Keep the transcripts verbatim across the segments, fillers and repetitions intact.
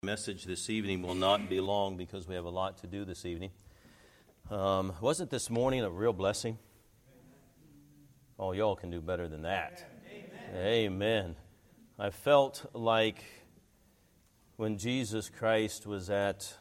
Message this evening will not be long because we have a lot to do this evening. Um, wasn't this morning a real blessing? Oh, y'all can do better than that. Amen. Amen. I felt like when Jesus Christ was at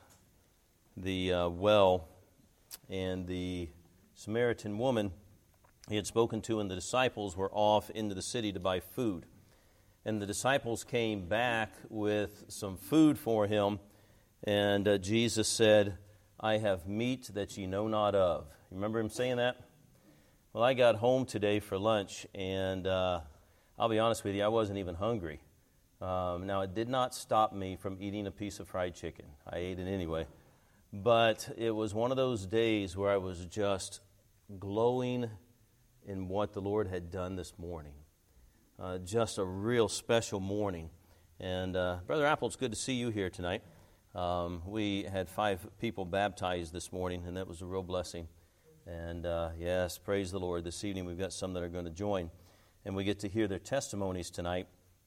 the uh, well and the Samaritan woman he had spoken to and the disciples were off into the city to buy food. And the disciples came back with some food for him, and uh, Jesus said, I have meat that ye know not of. You remember him saying that? Well, I got home today for lunch, and uh, I'll be honest with you, I wasn't even hungry. Um, now, it did not stop me from eating a piece of fried chicken. I ate it anyway. But it was one of those days where I was just glowing in what the Lord had done this morning. Uh, just a real special morning. And uh, Brother Apple, it's good to see you here tonight. Um, we had five people baptized this morning, and that was a real blessing. And uh, yes, praise the Lord. This evening we've got some that are going to join, and we get to hear their testimonies tonight.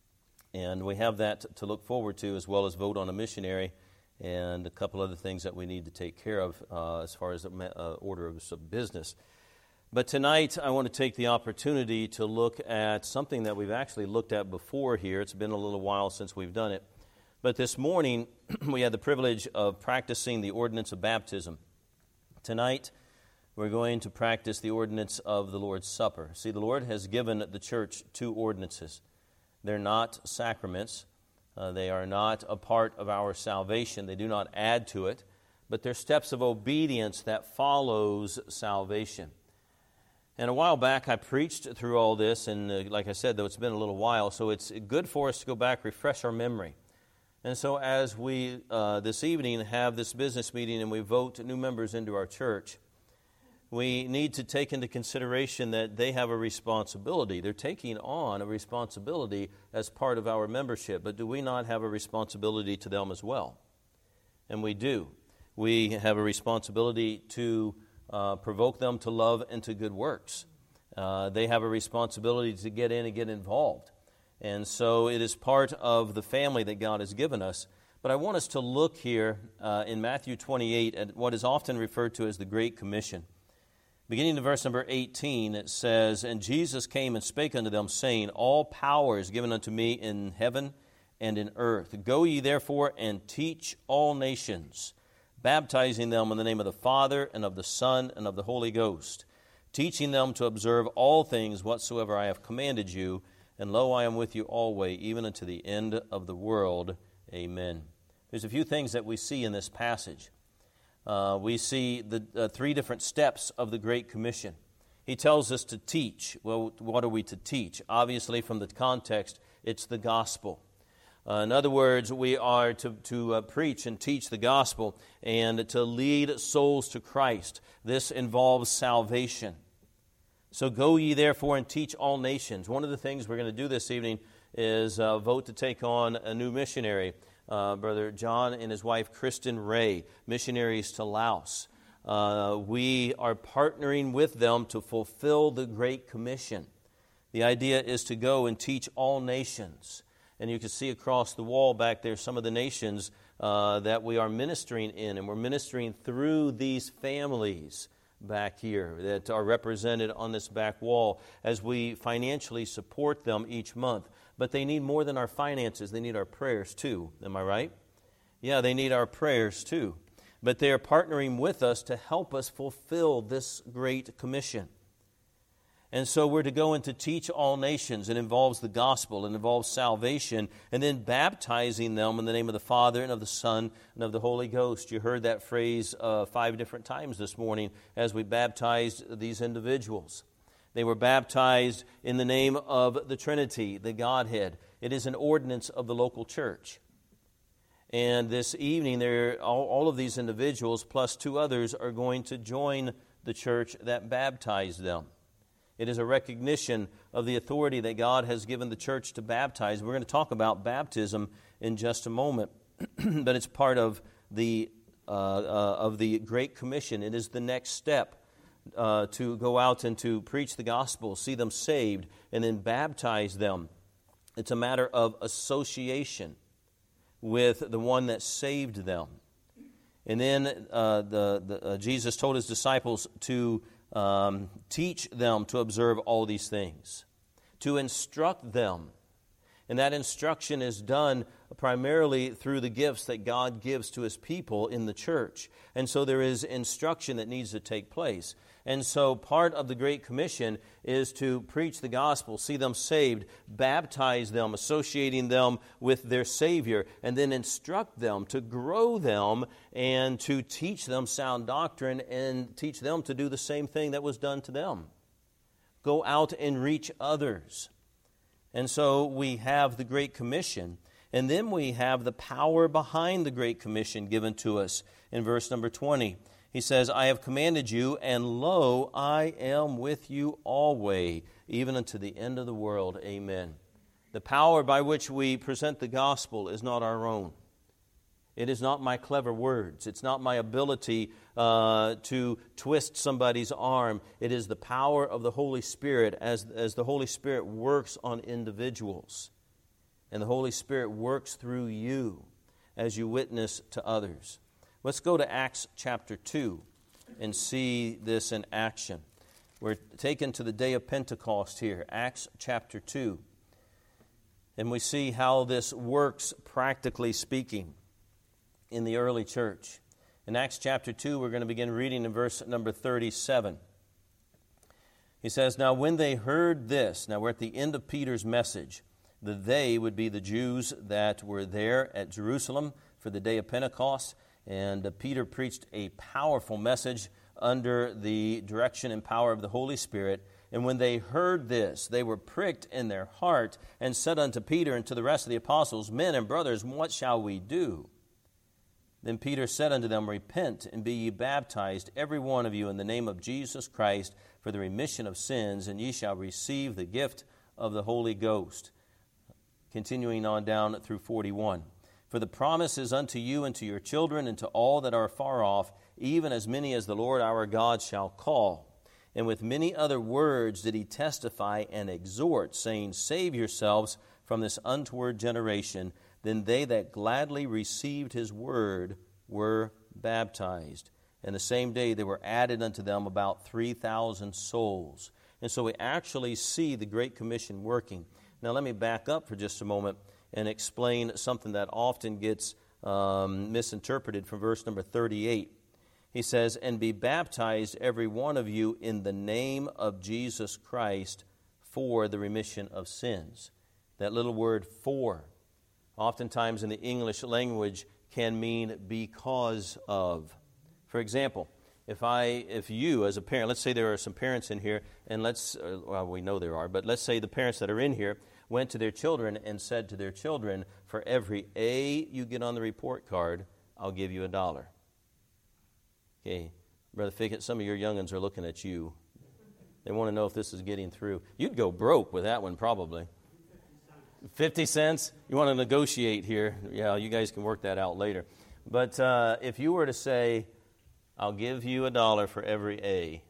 And we have that to look forward to, as well as vote on a missionary and a couple other things that we need to take care of uh, as far as the uh, order of business. But tonight, I want to take the opportunity to look at something that we've actually looked at before here. It's been a little while since we've done it. But this morning, we had the privilege of practicing the ordinance of baptism. Tonight, we're going to practice the ordinance of the Lord's Supper. See, the Lord has given the church two ordinances. They're not sacraments. Uh, they are not a part of our salvation. They do not add to it. But they're steps of obedience that follows salvation. And a while back, I preached through all this, and uh, like I said, though it's been a little while, so it's good for us to go back, refresh our memory. And so as we, uh, this evening, have this business meeting and we vote new members into our church, we need to take into consideration that they have a responsibility. They're taking on a responsibility as part of our membership, but do we not have a responsibility to them as well? And we do. We have a responsibility to Uh, provoke them to love and to good works. Uh, they have a responsibility to get in and get involved. And so it is part of the family that God has given us. But I want us to look here uh, in Matthew twenty-eight at what is often referred to as the Great Commission. Beginning in verse number eighteen, it says, And Jesus came and spake unto them, saying, All power is given unto me in heaven and in earth. Go ye therefore and teach all nations, baptizing them in the name of the Father, and of the Son, and of the Holy Ghost, teaching them to observe all things whatsoever I have commanded you, and lo, I am with you always, even unto the end of the world. Amen. There's a few things that we see in this passage. Uh, we see the uh, three different steps of the Great Commission. He tells us to teach. Well, what are we to teach? Obviously, from the context, it's the gospel. Uh, in other words, we are to, to uh, preach and teach the gospel and to lead souls to Christ. This involves salvation. So go ye therefore and teach all nations. One of the things we're going to do this evening is uh, vote to take on a new missionary. Uh, Brother John and his wife Kristen Ray, missionaries to Laos. Uh, we are partnering with them to fulfill the Great Commission. The idea is to go and teach all nations. And you can see across the wall back there some of the nations uh, that we are ministering in. And we're ministering through these families back here that are represented on this back wall as we financially support them each month. But they need more than our finances. They need our prayers too. Am I right? Yeah, they need our prayers too. But they are partnering with us to help us fulfill this Great Commission. And so we're to go and to teach all nations. It involves the gospel. It involves salvation. And then baptizing them in the name of the Father and of the Son and of the Holy Ghost. You heard that phrase uh, five different times this morning as we baptized these individuals. They were baptized in the name of the Trinity, the Godhead. It is an ordinance of the local church. And this evening, there, all, all of these individuals plus two others are going to join the church that baptized them. It is a recognition of the authority that God has given the church to baptize. We're going to talk about baptism in just a moment, but it's part of the uh, uh, of the Great Commission. It is the next step uh, to go out and to preach the gospel, see them saved, and then baptize them. It's a matter of association. with the one that saved them. And then uh, the, the, uh, Jesus told his disciples to um, teach them to observe all these things, to instruct them. And that instruction is done primarily through the gifts that God gives to his people in the church. And so there is instruction that needs to take place. And so part of the Great Commission is to preach the gospel, see them saved, baptize them, associating them with their Savior, and then instruct them to grow them and to teach them sound doctrine and teach them to do the same thing that was done to them. Go out and reach others. And so we have the Great Commission, and then we have the power behind the Great Commission given to us in verse number twenty. He says, I have commanded you, and lo, I am with you always, even unto the end of the world. Amen. The power by which we present the gospel is not our own. It is not my clever words. It's not my ability uh, to twist somebody's arm. It is the power of the Holy Spirit as, as the Holy Spirit works on individuals. And the Holy Spirit works through you as you witness to others. Let's go to Acts chapter two and see this in action. We're taken to the day of Pentecost here, Acts chapter two. And we see how this works, practically speaking, in the early church. In Acts chapter two, we're going to begin reading in verse number thirty-seven. He says, Now when they heard this, now we're at the end of Peter's message, the they would be the Jews that were there at Jerusalem for the day of Pentecost. And uh, Peter preached a powerful message under the direction and power of the Holy Spirit. And when they heard this, they were pricked in their heart and said unto Peter and to the rest of the apostles, Men and brothers, what shall we do? Then Peter said unto them, Repent and be ye baptized, every one of you, in the name of Jesus Christ, for the remission of sins, and ye shall receive the gift of the Holy Ghost. Continuing on down through forty-one. For the promise is unto you and to your children and to all that are far off, even as many as the Lord our God shall call. And with many other words did he testify and exhort, saying, Save yourselves from this untoward generation. Then they that gladly received his word were baptized. And the same day there were added unto them about three thousand souls. And so we actually see the Great Commission working. Now let me back up for just a moment and explain something that often gets um, misinterpreted from verse number thirty-eight. He says, And be baptized every one of you in the name of Jesus Christ for the remission of sins. That little word for, oftentimes in the English language, can mean because of. For example, if I, if you as a parent, let's say there are some parents in here, and let's, uh, well, we know there are, but let's say the parents that are in here went to their children and said to their children, for every A you get on the report card, I'll give you a dollar. Okay, Brother Fickett, some of your young'uns are looking at you. They want to know if this is getting through. You'd go broke with that one probably. fifty cents? You want to negotiate here. Yeah, you guys can work that out later. But uh, if you were to say, I'll give you a dollar for every A,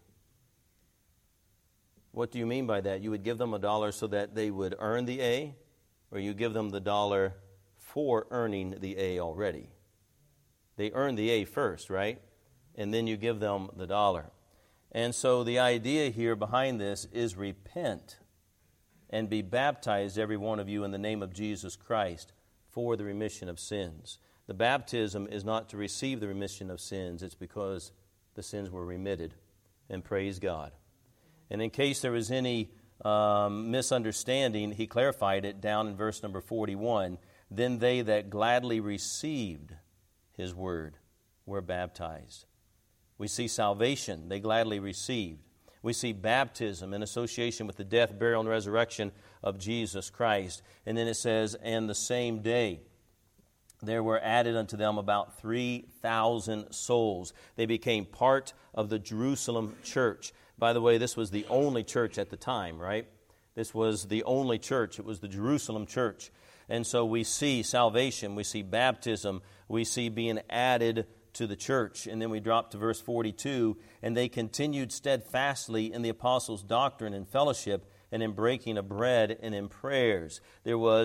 what do you mean by that? You would give them a dollar so that they would earn the A, or you give them the dollar for earning the A already? They earn the A first, right? And then you give them the dollar. And so the idea here behind this is repent and be baptized, every one of you, in the name of Jesus Christ for the remission of sins. The baptism is not to receive the remission of sins. It's because the sins were remitted. And praise God. And in case there was any um, misunderstanding, he clarified it down in verse number forty-one. Then they that gladly received his word were baptized. We see salvation, they gladly received. We see baptism in association with the death, burial, and resurrection of Jesus Christ. And then it says, and the same day there were added unto them about three thousand souls. They became part of the Jerusalem church. By the way, this was the only church at the time, right? This was the only church. It was the Jerusalem church. And so we see salvation, we see baptism, we see being added to the church. And then we drop to verse forty-two, and they continued steadfastly in the apostles' doctrine and fellowship, and in breaking of bread and in prayers. There was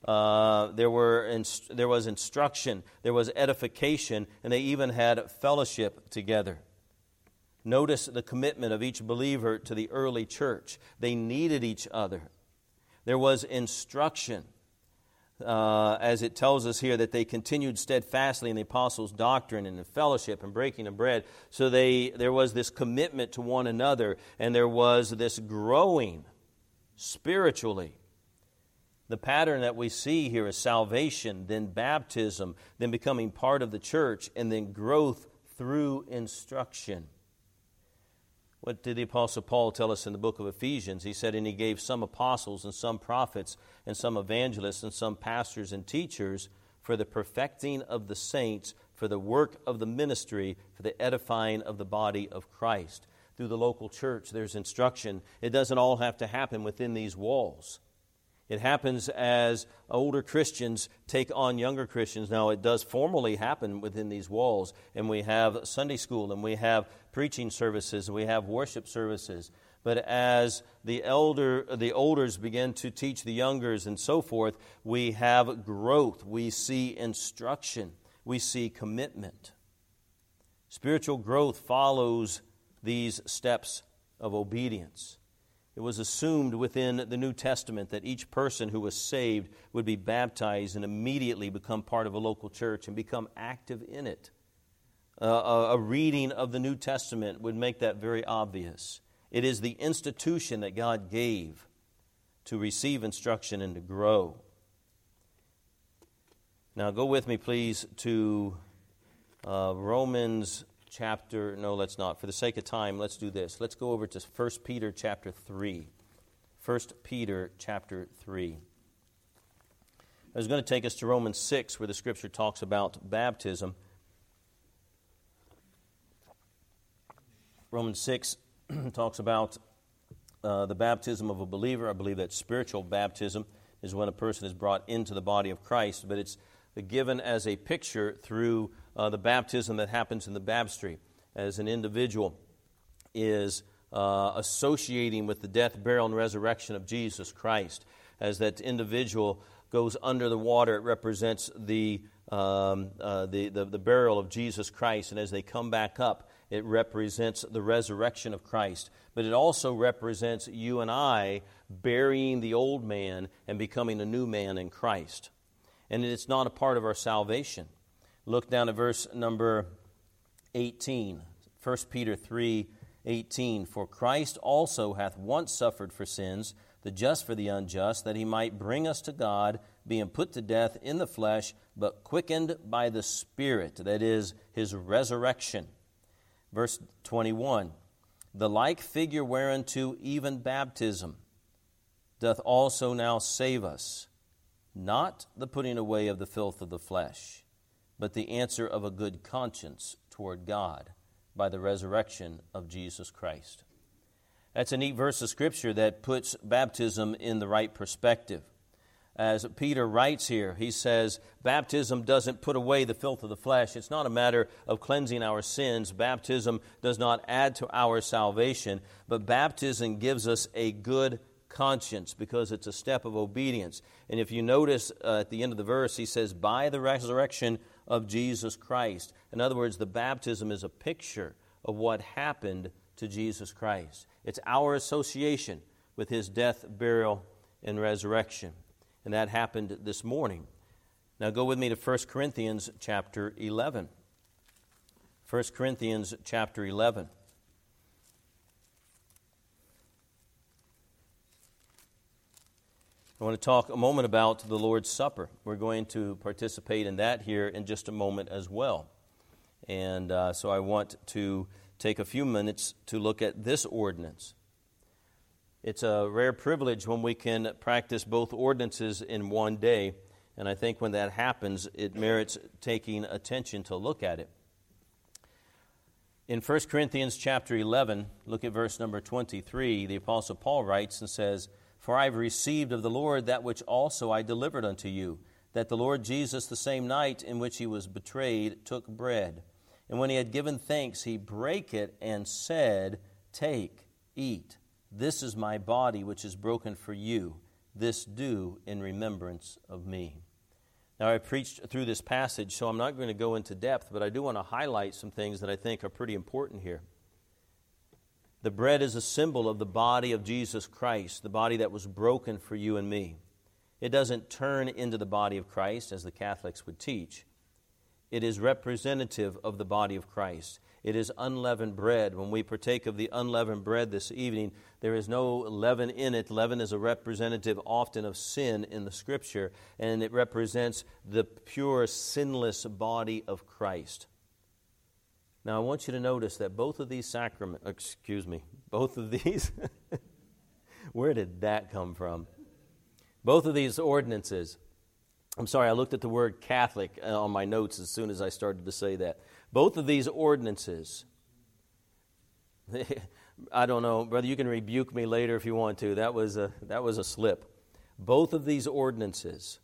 Uh, there were inst- there was instruction, there was edification, and they even had fellowship together. Notice the commitment of each believer to the early church. They needed each other. There was instruction, uh, as it tells us here, that they continued steadfastly in the apostles' doctrine and in fellowship and breaking of bread. So they there was this commitment to one another, and there was this growing spiritually. The pattern that we see here is salvation, then baptism, then becoming part of the church, and then growth through instruction. What did the Apostle Paul tell us in the book of Ephesians? He said, and he gave some apostles and some prophets and some evangelists and some pastors and teachers for the perfecting of the saints, for the work of the ministry, for the edifying of the body of Christ. Through the local church, there's instruction. It doesn't all have to happen within these walls. It happens as older Christians take on younger Christians. Now, it does formally happen within these walls, and we have Sunday school, and we have preaching services, and we have worship services. But as the elder, the elders begin to teach the youngers and so forth, we have growth. We see instruction. We see commitment. Spiritual growth follows these steps of obedience. It was assumed within the New Testament that each person who was saved would be baptized and immediately become part of a local church and become active in it. Uh, a, a reading of the New Testament would make that very obvious. It is the institution that God gave to receive instruction and to grow. Now go with me, please, to uh, Romans chapter, no, let's not. For the sake of time, let's do this. Let's go over to First Peter chapter three. First Peter chapter three. I was going to take us to Romans six, where the Scripture talks about baptism. Romans six talks about uh, the baptism of a believer. I believe that spiritual baptism is when a person is brought into the body of Christ, but it's given as a picture through uh, the baptism that happens in the baptistry, as an individual is uh, associating with the death, burial, and resurrection of Jesus Christ. As that individual goes under the water, it represents the, um, uh, the, the, the burial of Jesus Christ, and as they come back up, it represents the resurrection of Christ. But it also represents you and I burying the old man and becoming a new man in Christ. And it's not a part of our salvation. Look down at verse number eighteen. First Peter three eighteen. For Christ also hath once suffered for sins, the just for the unjust, that he might bring us to God, being put to death in the flesh, but quickened by the Spirit, that is, his resurrection. Verse twenty-one. The like figure whereunto even baptism doth also now save us, not the putting away of the filth of the flesh, but the answer of a good conscience toward God by the resurrection of Jesus Christ. That's a neat verse of Scripture that puts baptism in the right perspective. As Peter writes here, he says, baptism doesn't put away the filth of the flesh. It's not a matter of cleansing our sins. Baptism does not add to our salvation, but baptism gives us a good conscience because it's a step of obedience. And if you notice uh, at the end of the verse, he says, by the resurrection of Jesus Christ. In other words, the baptism is a picture of what happened to Jesus Christ. It's our association with his death, burial, and resurrection. And that happened this morning. Now go with me to First Corinthians chapter eleven. First Corinthians chapter eleven. I want to talk a moment about the Lord's Supper. We're going to participate in that here in just a moment as well. And uh, so I want to take a few minutes to look at this ordinance. It's a rare privilege when we can practice both ordinances in one day, and I think when that happens, it merits taking attention to look at it. In First Corinthians chapter eleven, look at verse number twenty-three, the Apostle Paul writes and says, For I have received of the Lord that which also I delivered unto you, that the Lord Jesus, the same night in which he was betrayed, took bread. And when he had given thanks, he brake it and said, Take, eat. This is my body, which is broken for you. this do in remembrance of me. Now, I preached through this passage, so I'm not going to go into depth, but I do want to highlight some things that I think are pretty important here. The bread is a symbol of the body of Jesus Christ, the body that was broken for you and me. It doesn't turn into the body of Christ, as the Catholics would teach. It is representative of the body of Christ. It is unleavened bread. When we partake of the unleavened bread this evening, there is no leaven in it. Leaven is a representative often of sin in the Scripture, and it represents the pure, sinless body of Christ. Now, I want you to notice that both of these sacraments, excuse me, both of these, where did that come from? Both of these ordinances, I'm sorry, I looked at the word Catholic on my notes as soon as I started to say that. Both of these ordinances, I don't know, brother, you can rebuke me later if you want to. That was a, that was a slip. Both of these ordinances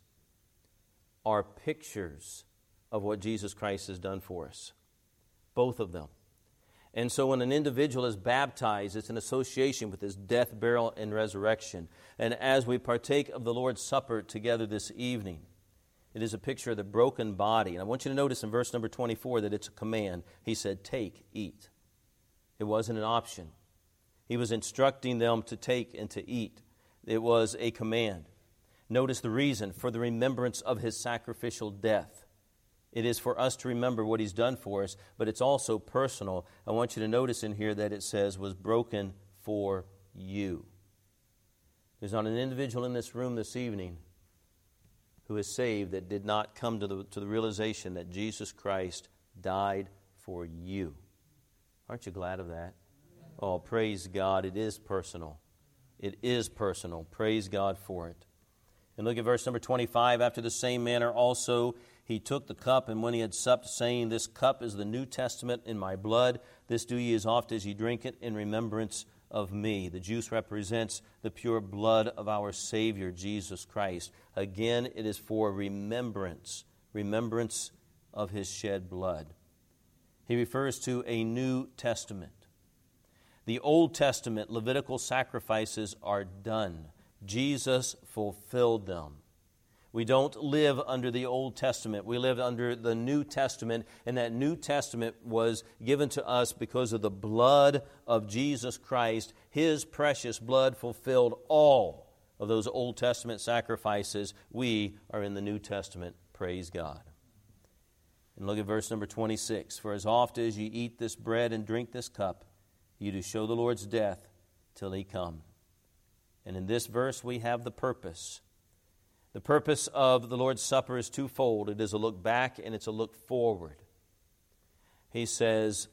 are pictures of what Jesus Christ has done for us. Both of them. And so when an individual is baptized, it's an association with his death, burial, and resurrection. And as we partake of the Lord's Supper together this evening, it is a picture of the broken body. And I want you to notice in verse number twenty-four that it's a command. He said, take, eat. It wasn't an option. He was instructing them to take and to eat. It was a command. Notice the reason: for the remembrance of his sacrificial death. It is for us to remember what he's done for us, but it's also personal. I want you to notice in here that it says, was broken for you. There's not an individual in this room this evening who is saved that did not come to the, to the realization that Jesus Christ died for you. Aren't you glad of that? Oh, praise God. It is personal. It is personal. Praise God for it. And look at verse number twenty-five. After the same manner also he took the cup, and when he had supped, saying, this cup is the New Testament in my blood. This do ye as oft as ye drink it in remembrance of me. The juice represents the pure blood of our Savior, Jesus Christ. Again, it is for remembrance, remembrance of his shed blood. He refers to a New Testament. The Old Testament Levitical sacrifices are done. Jesus fulfilled them. We don't live under the Old Testament. We live under the New Testament, and that New Testament was given to us because of the blood of Jesus Christ. His precious blood fulfilled all of those Old Testament sacrifices. We are in the New Testament. Praise God. And look at verse number twenty-six. For as oft as ye eat this bread and drink this cup, ye do show the Lord's death till he come. And in this verse we have the purpose. The purpose of the Lord's Supper is twofold. It is a look back and it's a look forward. He says,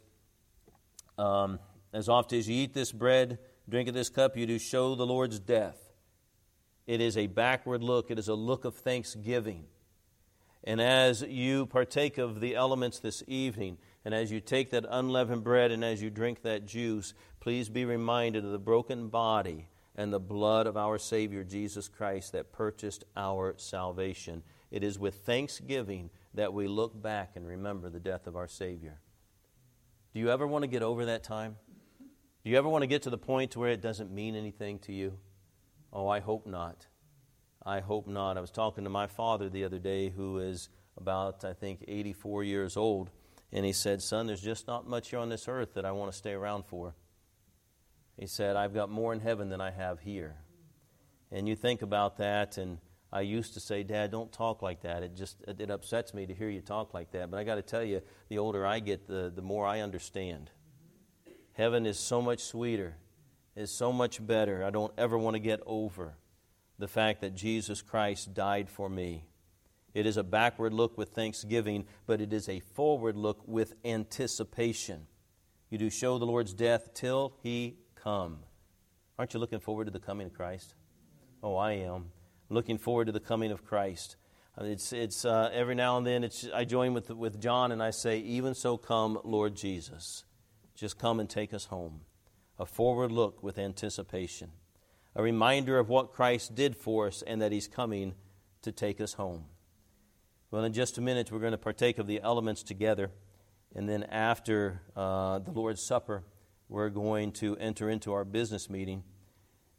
um, as oft as you eat this bread, drink of this cup, you do show the Lord's death. It is a backward look. It is a look of thanksgiving. And as you partake of the elements this evening, and as you take that unleavened bread and as you drink that juice, please be reminded of the broken body and the blood of our Savior, Jesus Christ, that purchased our salvation. It is with thanksgiving that we look back and remember the death of our Savior. Do you ever want to get over that time? Do you ever want to get to the point where it doesn't mean anything to you? Oh, I hope not. I hope not. I was talking to my father the other day, who is about, I think, eighty-four years old, and he said, son, there's just not much here on this earth that I want to stay around for. He said, I've got more in heaven than I have here. And you think about that, and I used to say, Dad, don't talk like that. It just it upsets me to hear you talk like that. But I got to tell you, the older I get, the, the more I understand. Heaven is so much sweeter, is so much better. I don't ever want to get over the fact that Jesus Christ died for me. It is a backward look with thanksgiving, but it is a forward look with anticipation. You do show the Lord's death till he come. Aren't you looking forward to the coming of Christ? Oh, I am. Looking forward to the coming of Christ. It's it's uh, every now and then it's I join with with John and I say, even so come, Lord Jesus. Just come and take us home. A forward look with anticipation. A reminder of what Christ did for us and that he's coming to take us home. Well, in just a minute, we're going to partake of the elements together. And then after uh, the Lord's Supper, we're going to enter into our business meeting.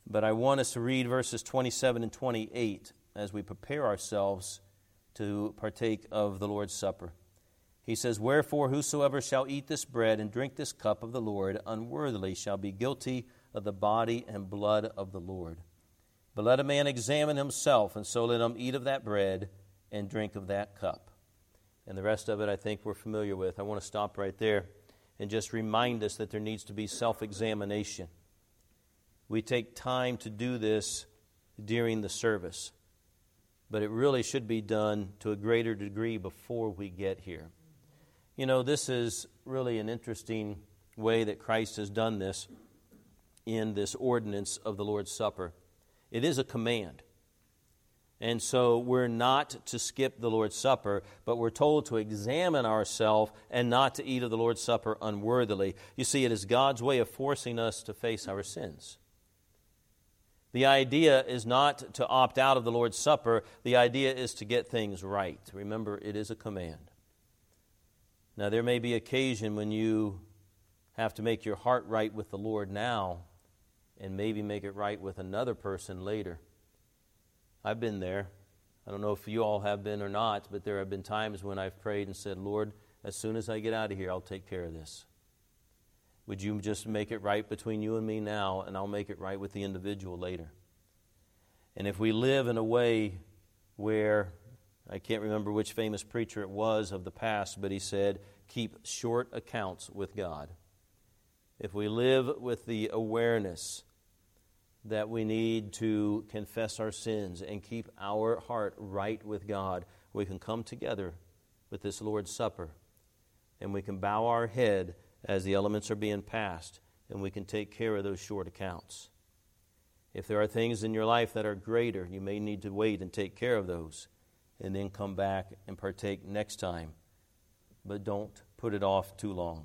But I want us to read verses twenty-seven and twenty-eight as we prepare ourselves to partake of the Lord's Supper. He says, "Wherefore whosoever shall eat this bread and drink this cup of the Lord unworthily shall be guilty of the body and blood of the Lord. But let a man examine himself, and so let him eat of that bread and drink of that cup." And the rest of it I think we're familiar with. I want to stop right there and just remind us that there needs to be self-examination. We take time to do this during the service, but it really should be done to a greater degree before we get here. You know, this is really an interesting way that Christ has done this in this ordinance of the Lord's Supper. It is a command. And so we're not to skip the Lord's Supper, but we're told to examine ourselves and not to eat of the Lord's Supper unworthily. You see, it is God's way of forcing us to face our sins. The idea is not to opt out of the Lord's Supper. The idea is to get things right. Remember, it is a command. Now, there may be occasion when you have to make your heart right with the Lord now and maybe make it right with another person later. I've been there. I don't know if you all have been or not, but there have been times when I've prayed and said, "Lord, as soon as I get out of here, I'll take care of this. Would you just make it right between you and me now, and I'll make it right with the individual later?" And if we live in a way where, I can't remember which famous preacher it was of the past, but he said, keep short accounts with God. If we live with the awareness that we need to confess our sins and keep our heart right with God, we can come together with this Lord's Supper, and we can bow our head as the elements are being passed, and we can take care of those short accounts. If there are things in your life that are greater, you may need to wait and take care of those, and then come back and partake next time. But don't put it off too long.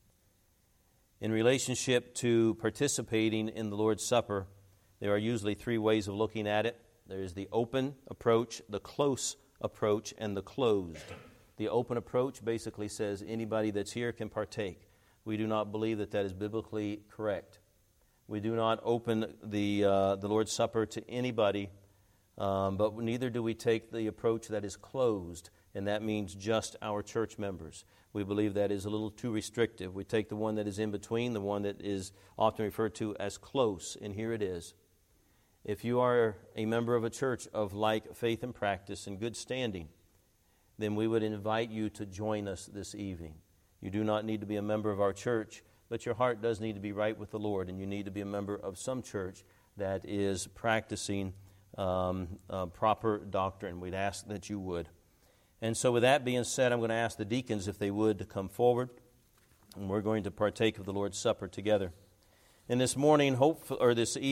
In relationship to participating in the Lord's Supper, there are usually three ways of looking at it. There is the open approach, the close approach, and the closed. The open approach basically says anybody that's here can partake. We do not believe that that is biblically correct. We do not open the uh, the Lord's Supper to anybody, um, but neither do we take the approach that is closed, and that means just our church members. We believe that is a little too restrictive. We take the one that is in between, the one that is often referred to as close, and here it is. If you are a member of a church of like faith and practice and good standing, then we would invite you to join us this evening. You do not need to be a member of our church, but your heart does need to be right with the Lord, and you need to be a member of some church that is practicing um, uh, proper doctrine. We'd ask that you would. And so with that being said, I'm going to ask the deacons if they would to come forward, and we're going to partake of the Lord's Supper together. And this morning, hope or this evening,